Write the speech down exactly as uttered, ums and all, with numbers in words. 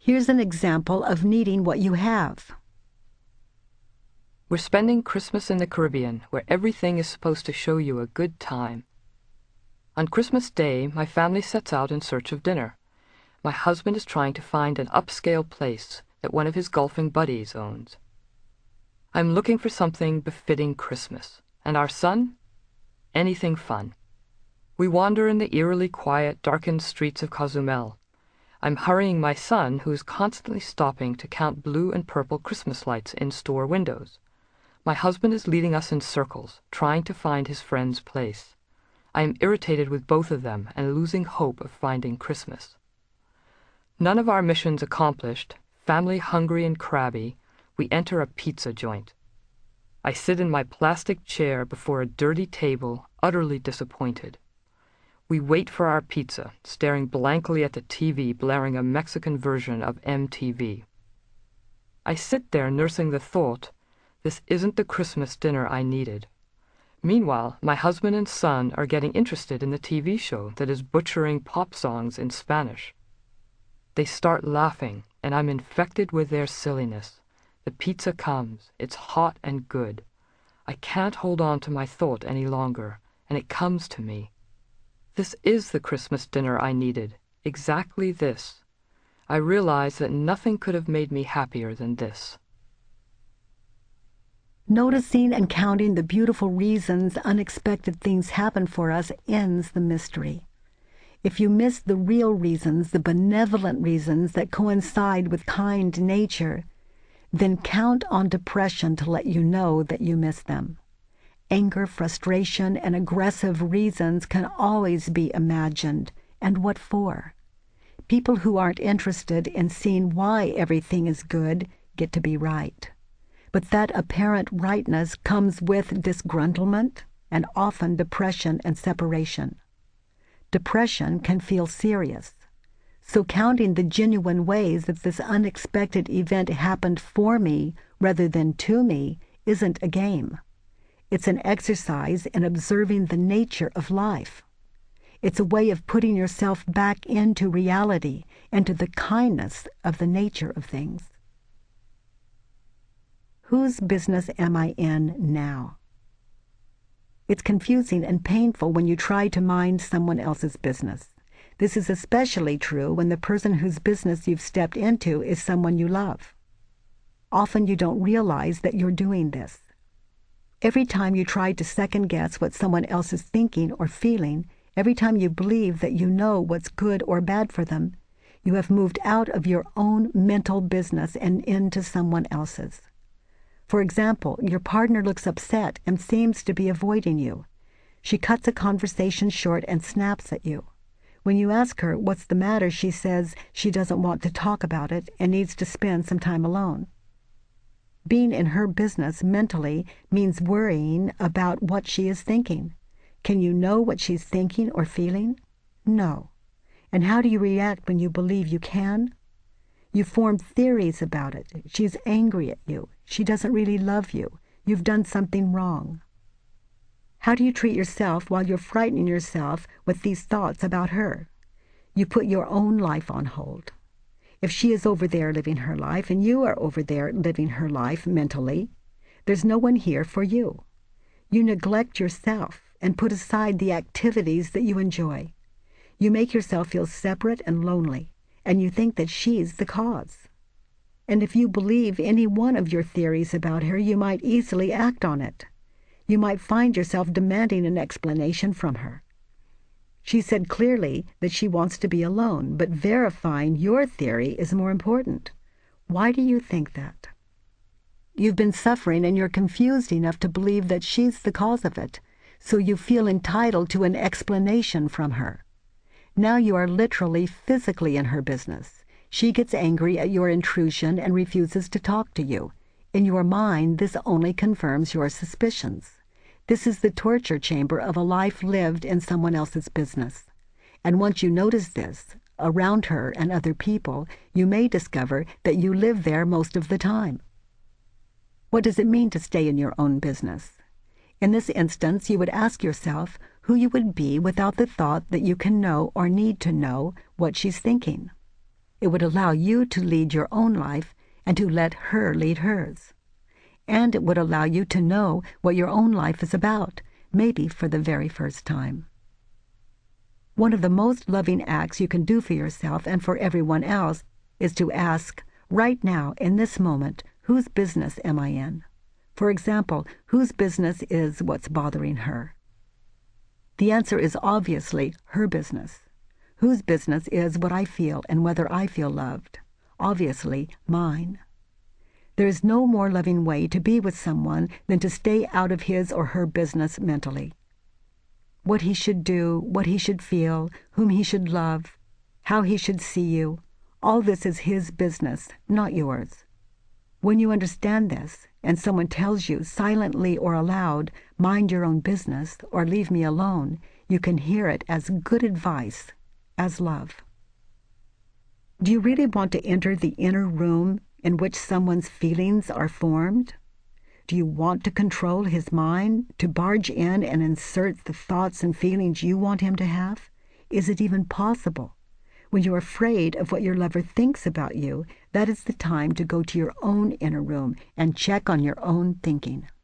Here's an example of needing what you have. We're spending Christmas in the Caribbean, where everything is supposed to show you a good time. On Christmas Day, my family sets out in search of dinner. My husband is trying to find an upscale place that one of his golfing buddies owns. I'm looking for something befitting Christmas. And our son? Anything fun. We wander in the eerily quiet, darkened streets of Cozumel. I'm hurrying my son, who is constantly stopping to count blue and purple Christmas lights in store windows. My husband is leading us in circles, trying to find his friend's place. I am irritated with both of them and losing hope of finding Christmas. None of our missions accomplished, family hungry and crabby, we enter a pizza joint. I sit in my plastic chair before a dirty table, utterly disappointed. We wait for our pizza, staring blankly at the T V blaring a Mexican version of M T V. I sit there nursing the thought, this isn't the Christmas dinner I needed. Meanwhile, my husband and son are getting interested in the T V show that is butchering pop songs in Spanish. They start laughing, and I'm infected with their silliness. The pizza comes. It's hot and good. I can't hold on to my thought any longer, and it comes to me. This is the Christmas dinner I needed. Exactly this. I realize that nothing could have made me happier than this. Noticing and counting the beautiful reasons unexpected things happen for us ends the mystery. If you miss the real reasons, the benevolent reasons that coincide with kind nature, then count on depression to let you know that you miss them. Anger, frustration, and aggressive reasons can always be imagined. And what for? People who aren't interested in seeing why everything is good get to be right. But that apparent rightness comes with disgruntlement and often depression and separation. Depression can feel serious. So counting the genuine ways that this unexpected event happened for me rather than to me isn't a game. It's an exercise in observing the nature of life. It's a way of putting yourself back into reality and to the kindness of the nature of things. Whose business am I in now? It's confusing and painful when you try to mind someone else's business. This is especially true when the person whose business you've stepped into is someone you love. Often you don't realize that you're doing this. Every time you try to second-guess what someone else is thinking or feeling, every time you believe that you know what's good or bad for them, you have moved out of your own mental business and into someone else's. For example, your partner looks upset and seems to be avoiding you. She cuts a conversation short and snaps at you. When you ask her what's the matter, she says she doesn't want to talk about it and needs to spend some time alone. Being in her business mentally means worrying about what she is thinking. Can you know what she's thinking or feeling? No. And how do you react when you believe you can? You form theories about it. She's angry at you. She doesn't really love you. You've done something wrong. How do you treat yourself while you're frightening yourself with these thoughts about her? You put your own life on hold. If she is over there living her life and you are over there living her life mentally, there's no one here for you. You neglect yourself and put aside the activities that you enjoy. You make yourself feel separate and lonely, and you think that she's the cause. And if you believe any one of your theories about her, you might easily act on it. You might find yourself demanding an explanation from her. She said clearly that she wants to be alone, but verifying your theory is more important. Why do you think that? You've been suffering and you're confused enough to believe that she's the cause of it, so you feel entitled to an explanation from her. Now you are literally physically in her business. She gets angry at your intrusion and refuses to talk to you. In your mind, this only confirms your suspicions. This is the torture chamber of a life lived in someone else's business. And once you notice this, around her and other people, you may discover that you live there most of the time. What does it mean to stay in your own business? In this instance, you would ask yourself who you would be without the thought that you can know or need to know what she's thinking. It would allow you to lead your own life and to let her lead hers. And it would allow you to know what your own life is about, maybe for the very first time. One of the most loving acts you can do for yourself and for everyone else is to ask, right now, in this moment, whose business am I in? For example, whose business is what's bothering her? The answer is obviously her business. Whose business is what I feel and whether I feel loved? Obviously, mine. There is no more loving way to be with someone than to stay out of his or her business mentally. What he should do, what he should feel, whom he should love, how he should see you, all this is his business, not yours. When you understand this, and someone tells you silently or aloud, mind your own business or leave me alone, you can hear it as good advice, as love. Do you really want to enter the inner room in which someone's feelings are formed? Do you want to control his mind, to barge in and insert the thoughts and feelings you want him to have? Is it even possible? When you're afraid of what your lover thinks about you, that is the time to go to your own inner room and check on your own thinking.